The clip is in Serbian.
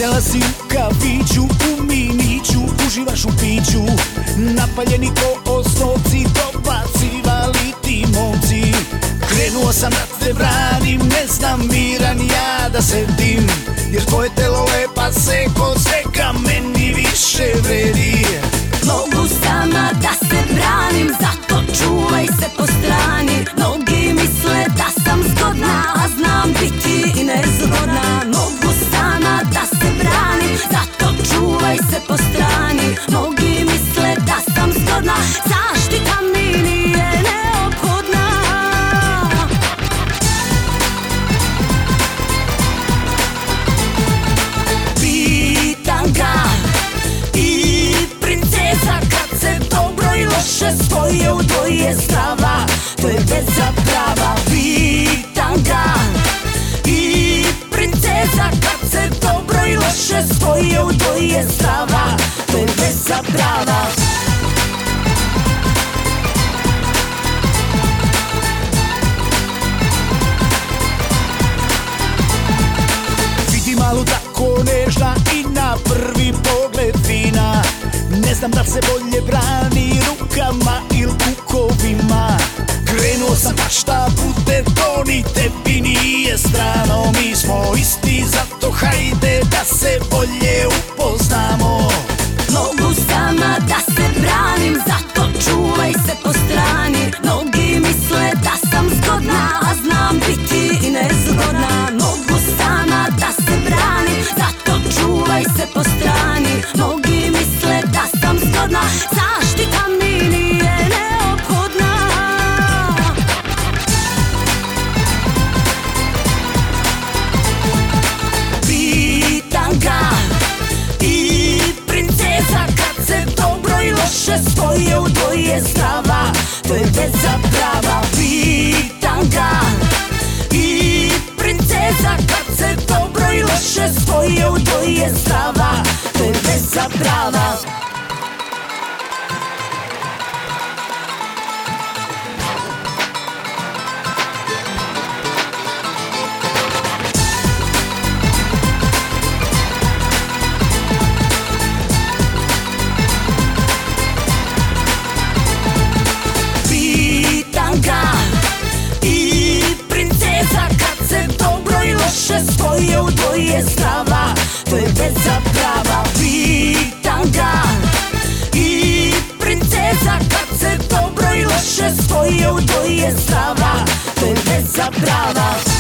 Sedjala si u kafiću, u miniću, uživaš u piću. Napaljeni ko osnovci, dobacivali ti momci. Krenuo sam da te branim, ne znam miran ja da sedim, jer tvoje telo lepa se ko sveka meni više vredi. Mogu sama da se branim, zato čuvaj se po strani. Mnogi misle da sam zgodna, a znam biti i nezgodna. Mogu sama da se branim, zato čuvaj se po strani. Mnogi misle da sam zgodna, zaštita mi nije neophodna. Pitam ga i princeza kad se dobro i loše spoje u dvoje strava, to je veza prava. Pitam ga i princeza kad se dobro i loše spoje u dvoje strava, to je veza prava. Vidi malu tako nežna i na prvi pogled fina. Ne znam da se bolje brani rukama ili kukovima. Krenuo sam pa šta bude to ni tebi nije strano. Mi smo isti, zato hajde da se bolje upoznamo. Mogu sama da se branim, zato čuvaj se po strani. Mnogi misle da sam zgodna, a znam biti i nezgodna. Mogu sama da se branim, zato čuvaj se po strani. Mnogi misle da sam zgodna, zaštita mi nije neophodna. Pitam ga i princeza kad se dobro i loše spoje u dvoje strava, to je veza prava. Pitam ga i princeza kad se dobro i loše spoje u dvoje strava, to je veza prava. Spoje u dvoje strava, to je veza prava. Pitam ga i princeza kad se dobro i loše spoje u dvoje strava, to je veza prava.